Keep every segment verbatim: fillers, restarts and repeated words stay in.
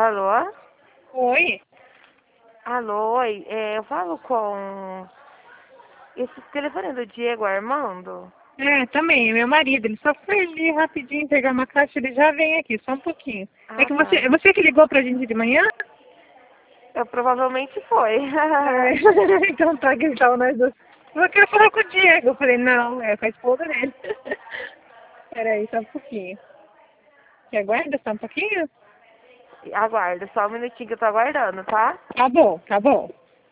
Alô? Oi? Alô, oi. É, eu falo com esse telefone do Diego Armando? É, também, é meu marido. Ele só foi ali rapidinho pegar uma caixa, ele já vem aqui, só um pouquinho. É Ah, que você, tá. é você que ligou pra gente de manhã? Eu provavelmente foi. É, então tá, que então nós dois. Eu quero falar com o Diego. Eu falei, não, é com a esposa dele. Peraí, só um pouquinho. Você aguarda só um pouquinho? Aguarda, só um minutinho que eu tô aguardando, tá? Tá bom, tá bom.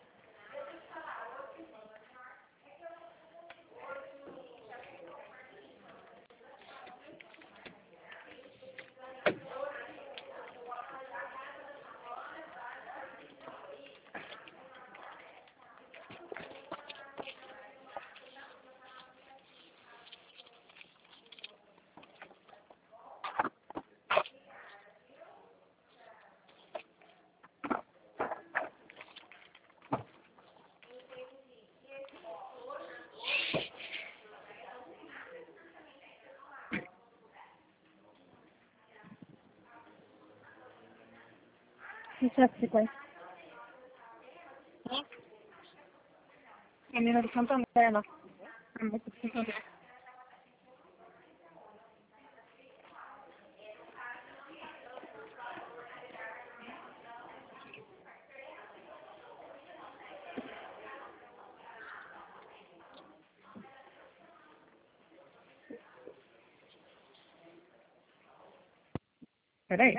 Deixa eu cinquenta. Menina de Santo André, não. É muito de Santo André. Peraí.